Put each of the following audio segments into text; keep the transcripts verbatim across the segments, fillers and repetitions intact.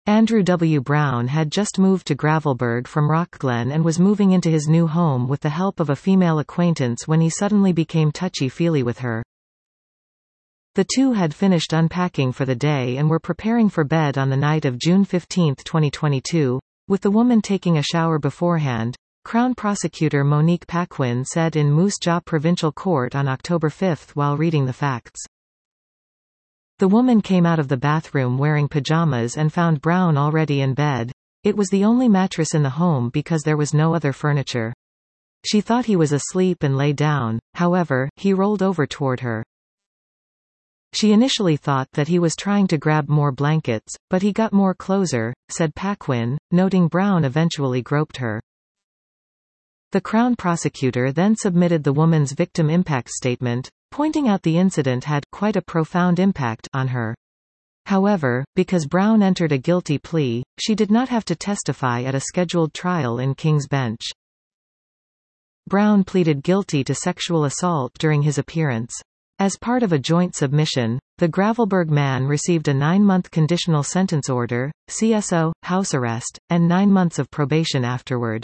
Andrew W. Brown had just moved to Gravelburg from Rockglen and was moving into his new home with the help of a female acquaintance when he suddenly became touchy-feely with her. The two had finished unpacking for the day and were preparing for bed on the night of June fifteenth twenty twenty-two, with the woman taking a shower beforehand, Crown Prosecutor Monique Paquin said in Moose Jaw Provincial Court on October fifth while reading the facts. The woman came out of the bathroom wearing pajamas and found Brown already in bed. It was the only mattress in the home because there was no other furniture. She thought he was asleep and lay down, however, he rolled over toward her. She initially thought that he was trying to grab more blankets, but he got more closer, said Paquin, noting Brown eventually groped her. The Crown Prosecutor then submitted the woman's victim impact statement, pointing out the incident had quite a profound impact on her. However, because Brown entered a guilty plea, she did not have to testify at a scheduled trial in King's Bench. Brown pleaded guilty to sexual assault during his appearance. As part of a joint submission, the Gravelburg man received a nine-month conditional sentence order, C S O, house arrest, and nine months of probation afterward.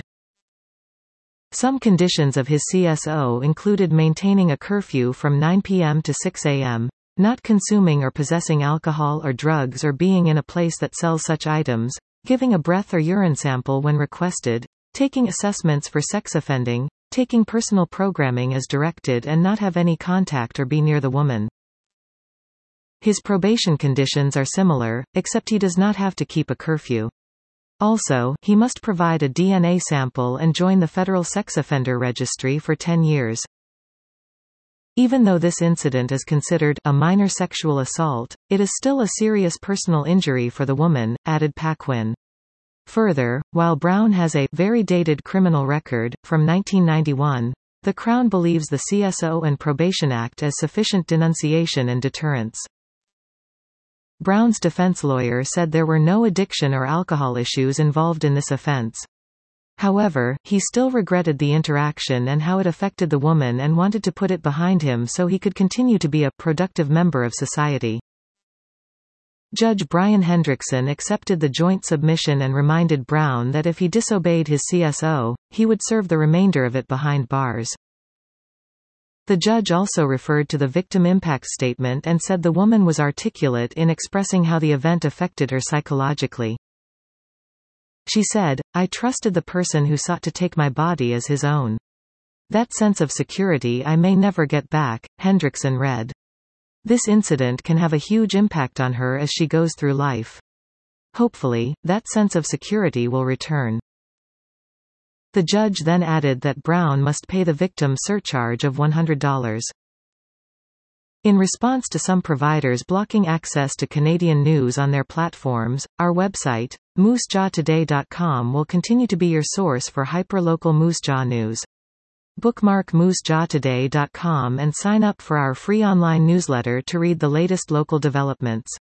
Some conditions of his C S O included maintaining a curfew from nine p m to six a m, not consuming or possessing alcohol or drugs or being in a place that sells such items, giving a breath or urine sample when requested, taking assessments for sex offending, taking personal programming as directed and not have any contact or be near the woman. His probation conditions are similar, except he does not have to keep a curfew. Also, he must provide a D N A sample and join the Federal Sex Offender Registry for ten years. Even though this incident is considered a minor sexual assault, it is still a serious personal injury for the woman, added Paquin. Further, while Brown has a very dated criminal record, from nineteen ninety-one, the Crown believes the C S O and Probation Act as sufficient denunciation and deterrence. Brown's defense lawyer said there were no addiction or alcohol issues involved in this offense. However, he still regretted the interaction and how it affected the woman and wanted to put it behind him so he could continue to be a productive member of society. Judge Brian Hendrickson accepted the joint submission and reminded Brown that if he disobeyed his C S O, he would serve the remainder of it behind bars. The judge also referred to the victim impact statement and said the woman was articulate in expressing how the event affected her psychologically. She said, "I trusted the person who sought to take my body as his own. That sense of security I may never get back," Hendrickson read. This incident can have a huge impact on her as she goes through life. Hopefully, that sense of security will return. The judge then added that Brown must pay the victim surcharge of one hundred dollars. In response to some providers blocking access to Canadian news on their platforms, our website, moose jaw today dot com will continue to be your source for hyperlocal Moose Jaw news. Bookmark moose jaw today dot com and sign up for our free online newsletter to read the latest local developments.